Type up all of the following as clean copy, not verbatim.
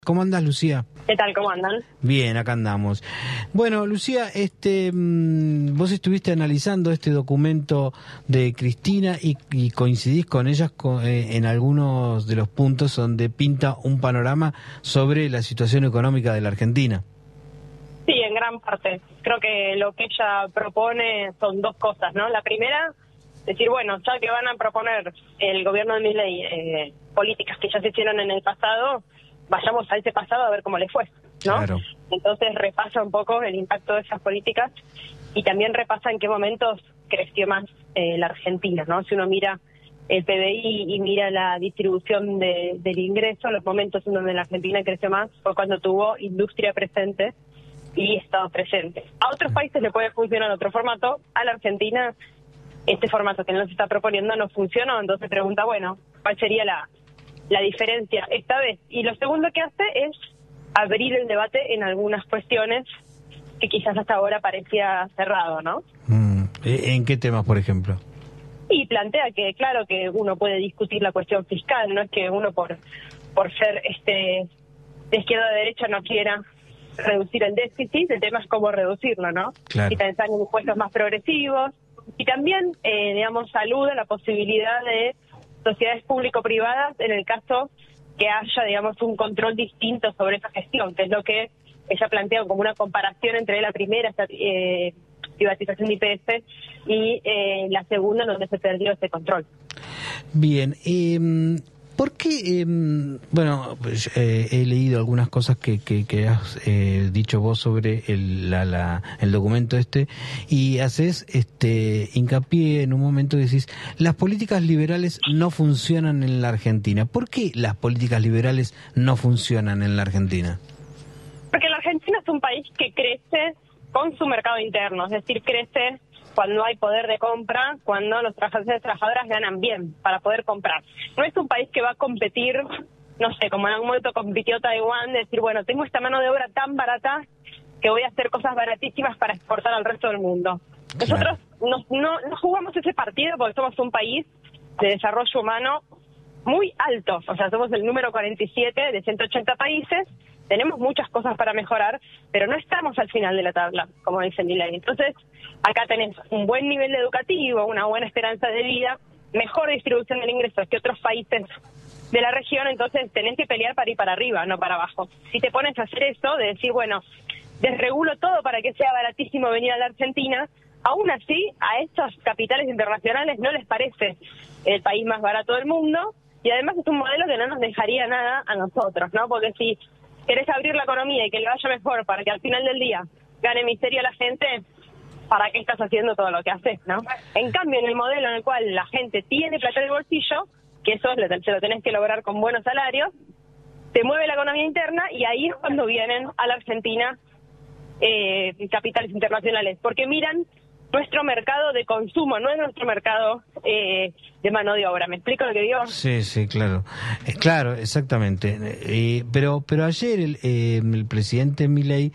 ¿Cómo andás, Lucía? ¿Qué tal? ¿Cómo andan? Bien, acá andamos. Bueno, Lucía, vos estuviste analizando este documento de Cristina y coincidís con ellas en algunos de los puntos donde pinta un panorama sobre la situación económica de la Argentina. Sí, en gran parte. Creo que lo que ella propone son dos cosas, ¿no? La primera, decir, bueno, ya que van a proponer el gobierno de Milei políticas que ya se hicieron en el pasado, vayamos a ese pasado a ver cómo le fue, ¿no? Claro. Entonces repasa un poco el impacto de esas políticas y también repasa en qué momentos creció más la Argentina, ¿no? Si uno mira el PBI y mira la distribución del ingreso, los momentos en donde la Argentina creció más fue cuando tuvo industria presente y Estado presente. A otros países le puede funcionar otro formato, a la Argentina este formato que nos está proponiendo no funcionó, entonces pregunta, bueno, ¿cuál sería la diferencia esta vez? Y lo segundo que hace es abrir el debate en algunas cuestiones que quizás hasta ahora parecía cerrado, ¿no? ¿En qué temas, por ejemplo? Y plantea que, claro, que uno puede discutir la cuestión fiscal, no es que uno por ser de izquierda a derecha no quiera reducir el déficit, el tema es cómo reducirlo, ¿no? Claro. Y pensar en impuestos más progresivos, y también, saluda la posibilidad de sociedades público-privadas en el caso que haya, un control distinto sobre esa gestión, que es lo que ella plantea como una comparación entre la primera privatización de YPF y la segunda, donde se perdió ese control. Bien, ¿por qué? Bueno, pues, he leído algunas cosas que has dicho vos sobre el documento y haces hincapié en un momento que decís, las políticas liberales no funcionan en la Argentina. ¿Por qué las políticas liberales no funcionan en la Argentina? Porque la Argentina es un país que crece con su mercado interno, es decir, crece cuando hay poder de compra, cuando los trabajadores y trabajadoras ganan bien para poder comprar. No es un país que va a competir, no sé, como en algún momento compitió Taiwán, de decir, bueno, tengo esta mano de obra tan barata que voy a hacer cosas baratísimas para exportar al resto del mundo. Nosotros no jugamos ese partido porque somos un país de desarrollo humano muy alto, o sea, somos el número 47 de 180 países, tenemos muchas cosas para mejorar, pero no estamos al final de la tabla, como dice Milei. Entonces, acá tenés un buen nivel educativo, una buena esperanza de vida, mejor distribución del ingreso que otros países de la región, entonces tenés que pelear para ir para arriba, no para abajo. Si te pones a hacer eso, de decir, bueno, desregulo todo para que sea baratísimo venir a la Argentina, aún así, a estos capitales internacionales no les parece el país más barato del mundo, y además es un modelo que no nos dejaría nada a nosotros, ¿no? Porque si querés abrir la economía y que le vaya mejor para que al final del día gane miseria la gente, ¿para qué estás haciendo todo lo que haces, no? En cambio, en el modelo en el cual la gente tiene plata en el bolsillo, que eso se lo tenés que lograr con buenos salarios, te mueve la economía interna y ahí es cuando vienen a la Argentina capitales internacionales, porque miran nuestro mercado de consumo, no es nuestro mercado de mano de obra. ¿Me explico lo que digo? Sí, claro. Claro, exactamente. Pero ayer el presidente Milei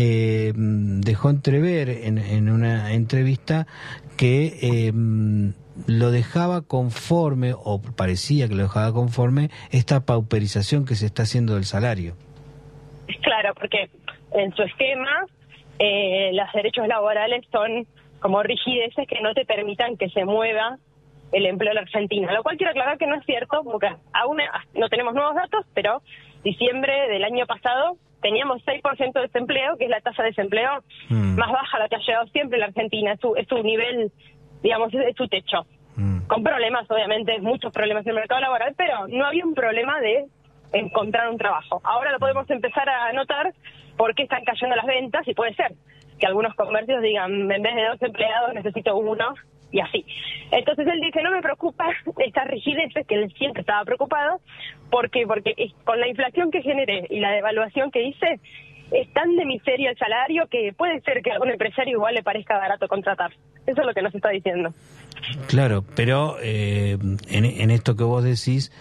dejó entrever en una entrevista que lo dejaba conforme, o parecía que lo dejaba conforme, esta pauperización que se está haciendo del salario. Claro, porque en su esquema los derechos laborales son como rigideces que no te permitan que se mueva el empleo en la Argentina, lo cual quiero aclarar que no es cierto, porque aún no tenemos nuevos datos, pero diciembre del año pasado teníamos 6% de desempleo, que es la tasa de desempleo más baja a la que ha llegado siempre la Argentina, es su nivel, es su techo, con problemas, obviamente, muchos problemas en el mercado laboral, pero no había un problema de encontrar un trabajo. Ahora lo podemos empezar a notar porque están cayendo las ventas y puede ser que algunos comercios digan, en vez de 2 empleados necesito 1 y así. Entonces él dice, no me preocupa estas rigideces, que él siempre estaba preocupado, porque con la inflación que generé y la devaluación que hice, es tan de miseria el salario que puede ser que a algún empresario igual le parezca barato contratar. Eso es lo que nos está diciendo. Claro, pero en esto que vos decís,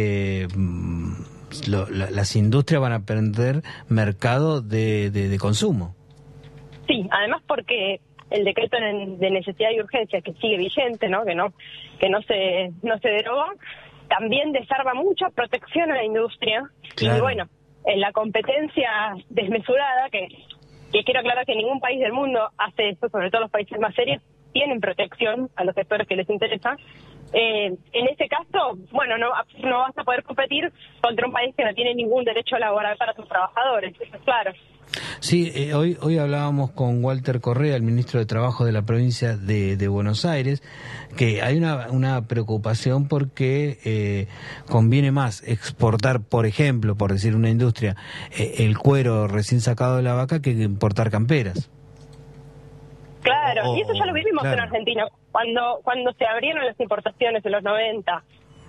las industrias van a perder mercado de consumo. Sí, además porque el decreto de necesidad y urgencia que sigue vigente, ¿no? Que no se derogó, también desarma mucha protección a la industria. Claro. Y bueno, en la competencia desmesurada, que quiero aclarar que ningún país del mundo hace esto, sobre todo los países más serios, tienen protección a los sectores que les interesa. En ese caso, bueno, no vas a poder competir contra un país que no tiene ningún derecho laboral para sus trabajadores, eso es claro. Sí, hoy hablábamos con Walter Correa, el ministro de Trabajo de la provincia de Buenos Aires, que hay una preocupación porque conviene más exportar, por ejemplo, por decir una industria, el cuero recién sacado de la vaca que importar camperas. Claro, y eso ya lo vivimos claro. en Argentina. Cuando se abrieron las importaciones en los 90,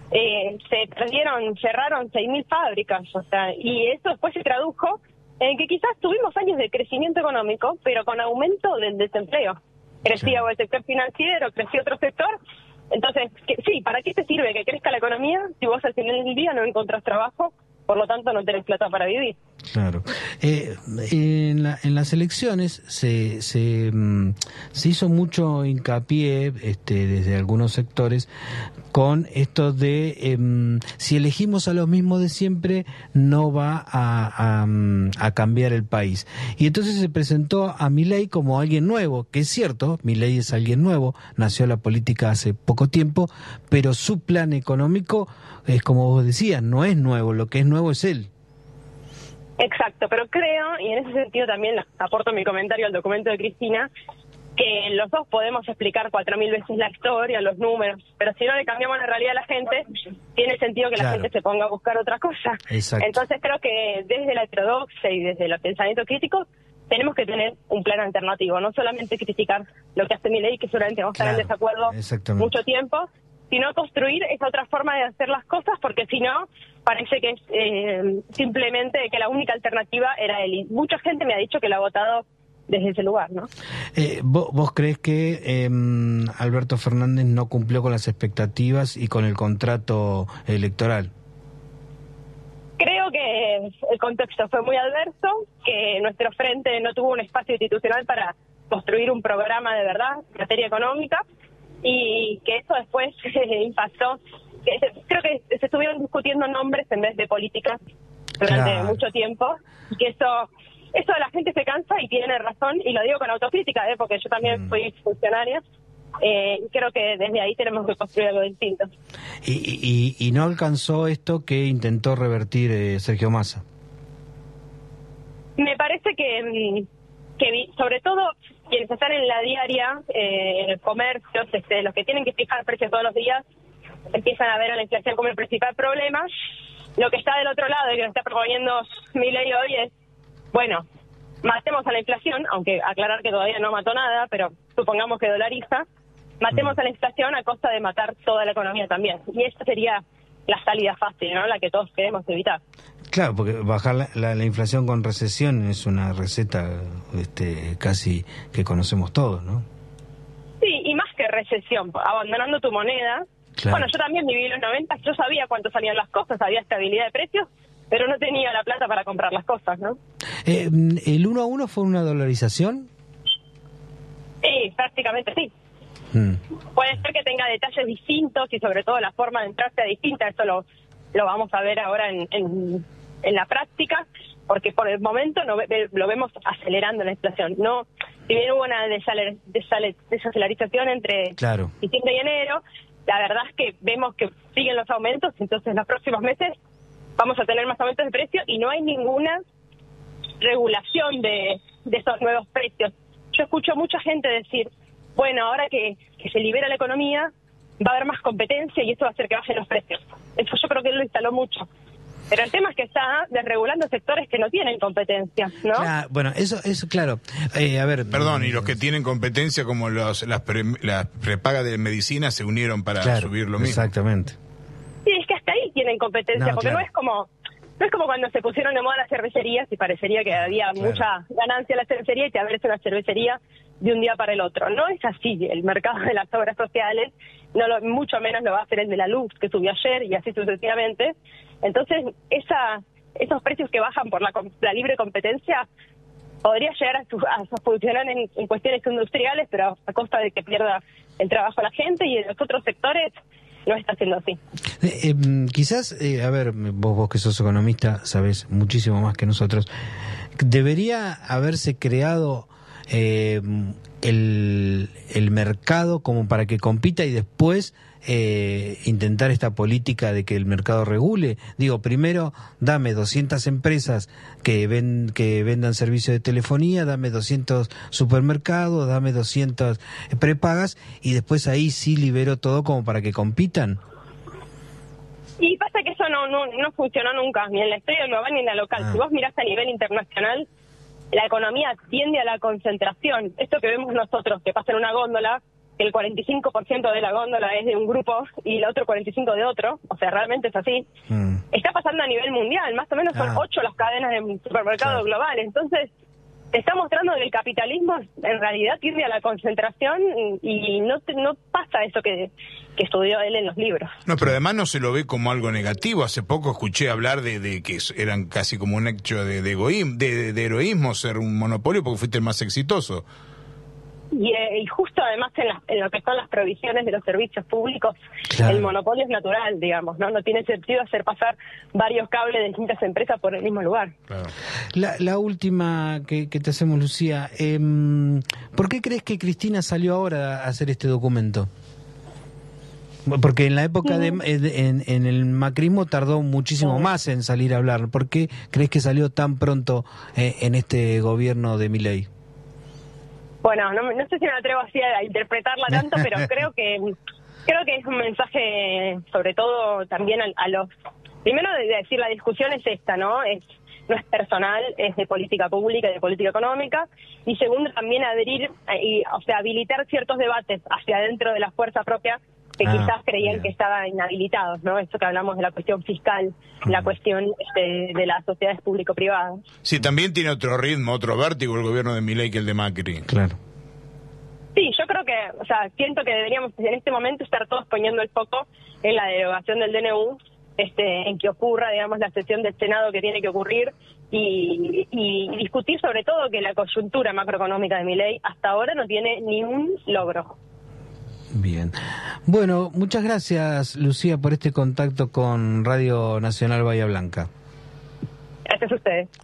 cerraron 6.000 fábricas, o sea, y eso después se tradujo en que quizás tuvimos años de crecimiento económico, pero con aumento del desempleo. Crecía el sector financiero, crecía otro sector. Entonces, sí, ¿para qué te sirve que crezca la economía si vos al final del día no encontrás trabajo? Por lo tanto, no tenés plata para vivir. Claro. En las elecciones se hizo mucho hincapié desde algunos sectores con esto de si elegimos a los mismos de siempre no va a cambiar el país. Y entonces se presentó a Milei como alguien nuevo, que es cierto, Milei es alguien nuevo, nació la política hace poco tiempo, pero su plan económico es como vos decías, no es nuevo, lo que es nuevo es él. Exacto, pero creo, y en ese sentido también aporto mi comentario al documento de Cristina, que los dos podemos explicar 4.000 veces la historia, los números, pero si no le cambiamos la realidad a la gente, tiene sentido que la gente se ponga a buscar otra cosa. Exacto. Entonces creo que desde la heterodoxia y desde el pensamiento crítico tenemos que tener un plan alternativo, no solamente criticar lo que hace Milei, que seguramente vamos a estar en desacuerdo mucho tiempo, sino construir esa otra forma de hacer las cosas, porque si no, parece que es simplemente que la única alternativa era él. Y mucha gente me ha dicho que lo ha votado desde ese lugar, ¿no? ¿Vos crees que Alberto Fernández no cumplió con las expectativas y con el contrato electoral? Creo que el contexto fue muy adverso, que nuestro frente no tuvo un espacio institucional para construir un programa de verdad en materia económica, y que eso después impactó. Creo que se estuvieron discutiendo nombres en vez de políticas durante mucho tiempo, y que eso la gente se cansa y tiene razón, y lo digo con autocrítica, porque yo también fui funcionaria, y creo que desde ahí tenemos que construir algo distinto. ¿Y no alcanzó esto que intentó revertir Sergio Massa? Me parece que sobre todo quienes están en la diaria, en el comercio, los que tienen que fijar precios todos los días, empiezan a ver a la inflación como el principal problema. Lo que está del otro lado y que nos está proponiendo Milei hoy es, bueno, matemos a la inflación, aunque aclarar que todavía no mató nada, pero supongamos que dolariza, matemos a la inflación a costa de matar toda la economía también. Y esa sería la salida fácil, ¿no? La que todos queremos evitar. Claro, porque bajar la inflación con recesión es una receta casi que conocemos todos, ¿no? Sí, y más que recesión, abandonando tu moneda. Claro. Bueno, yo también viví los 90, yo sabía cuánto salían las cosas, había estabilidad de precios, pero no tenía la plata para comprar las cosas, ¿no? ¿El 1 a 1 fue una dolarización? Sí, prácticamente sí. Puede ser que tenga detalles distintos y sobre todo la forma de entrar sea distinta, eso lo vamos a ver ahora en la práctica, porque por el momento lo vemos acelerando la inflación. No, si bien hubo una desaceleración entre diciembre y enero, la verdad es que vemos que siguen los aumentos, entonces en los próximos meses vamos a tener más aumentos de precio y no hay ninguna regulación de esos nuevos precios. Yo escucho mucha gente decir, bueno, ahora que se libera la economía, va a haber más competencia y eso va a hacer que bajen los precios. Eso yo creo que él lo instaló mucho. Pero el tema es que está desregulando sectores que no tienen competencia, ¿no? Claro, bueno, eso claro. A ver, perdón, y los que tienen competencia, como las prepagas de medicina, se unieron para subir lo mismo. Exactamente. Sí, es que hasta ahí tienen competencia, porque no es como cuando se pusieron de moda las cervecerías y parecería que había mucha ganancia en la cervecería y te abriste una cervecería de un día para el otro. No es así el mercado de las obras sociales, mucho menos lo va a hacer el de la luz, que subió ayer, y así sucesivamente. Entonces, esos precios que bajan por la libre competencia podría llegar a funcionar en cuestiones industriales, pero a costa de que pierda el trabajo la gente, y en los otros sectores no está siendo así. Quizás, a ver, vos que sos economista sabés muchísimo más que nosotros, debería haberse creado el mercado como para que compita y después intentar esta política de que el mercado regule. Digo, primero dame 200 empresas que vendan servicios de telefonía, dame 200 supermercados, dame 200 prepagas y después ahí sí libero todo como para que compitan. Y pasa que eso no funcionó nunca, ni en la historia global ni en la local. Si vos mirás a nivel internacional, la economía tiende a la concentración. Esto que vemos nosotros, que pasa en una góndola, que el 45% de la góndola es de un grupo y el otro 45% de otro, o sea, realmente es así. Está pasando a nivel mundial, más o menos son 8 las cadenas de supermercados globales. Entonces, te está mostrando que el capitalismo en realidad tiende a la concentración y no pasa eso que estudió él en los libros. No, pero además no se lo ve como algo negativo. Hace poco escuché hablar de que eran casi como un hecho de heroísmo ser un monopolio porque fuiste el más exitoso. Y justo además en lo que son las provisiones de los servicios públicos, claro, el monopolio es natural, digamos, ¿no? Tiene sentido hacer pasar varios cables de distintas empresas por el mismo lugar. Claro. La última que te hacemos, Lucía, ¿por qué crees que Cristina salió ahora a hacer este documento? Porque en la época en el macrismo tardó muchísimo más en salir a hablar. ¿Por qué crees que salió tan pronto en este gobierno de Milei? Bueno, no sé si me atrevo así a interpretarla tanto, pero creo que es un mensaje, sobre todo también a los... Primero, de decir, la discusión es esta, ¿no? No es personal, es de política pública y de política económica. Y segundo, también habilitar ciertos debates hacia adentro de la fuerza propia que quizás creían que estaban inhabilitados, ¿no? Esto que hablamos de la cuestión fiscal, la cuestión de las sociedades público-privadas. Sí, también tiene otro ritmo, otro vértigo el gobierno de Milei que el de Macri. Claro. Sí, yo creo que, siento que deberíamos en este momento estar todos poniendo el foco en la derogación del DNU, en que ocurra, digamos, la sesión del Senado que tiene que ocurrir y discutir sobre todo que la coyuntura macroeconómica de Milei hasta ahora no tiene ni un logro. Bien. Bueno, muchas gracias, Lucía, por este contacto con Radio Nacional Bahía Blanca. Gracias a ustedes.